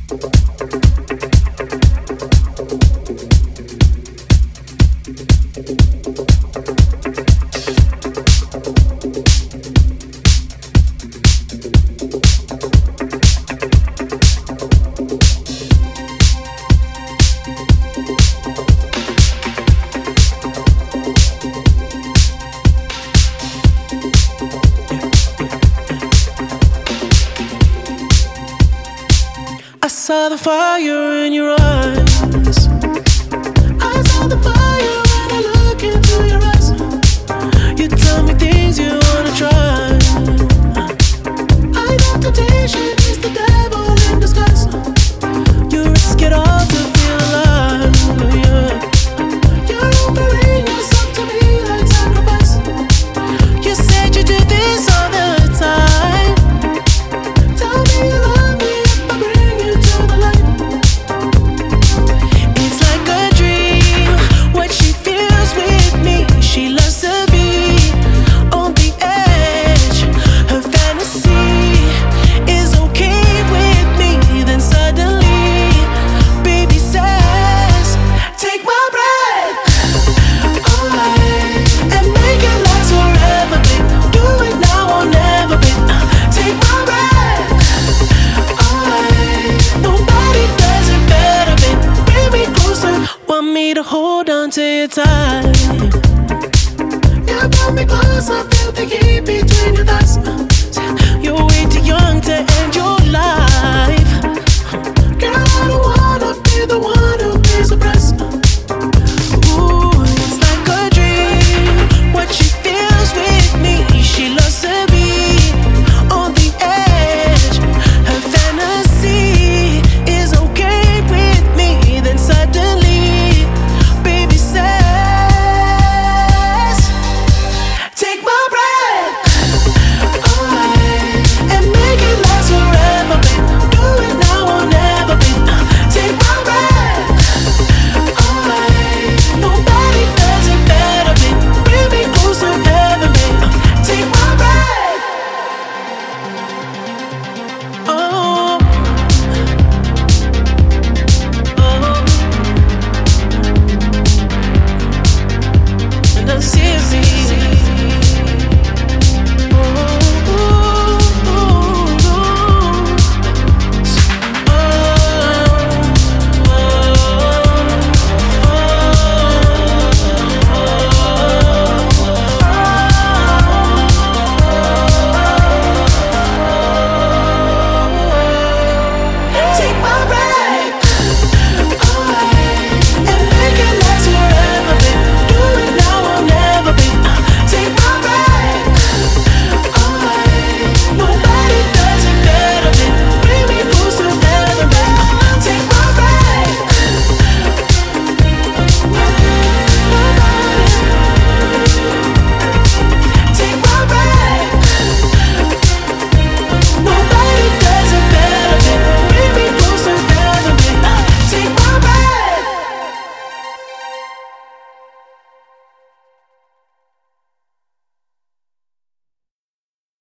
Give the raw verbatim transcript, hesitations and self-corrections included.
I saw the fire in your eyes. I saw the fire when I look into your eyes. You tell me things you wanna try. I know temptation is the devil in disguise. You risk it all to feel alive, yeah. You're offering yourself to me like sacrifice. You said you do this all the time. Tell me you love me if I bring you to the light. It's like a dream what she feels with me. She loves to be on the edge. Her fantasy is okay with me. Then suddenly, baby says, take my breath away and make it last forever, babe. Do it now or never, babe. Take my breath away. Nobody does it better, babe. Bring me closer. Want me to hold on to you tight. You brought me closer.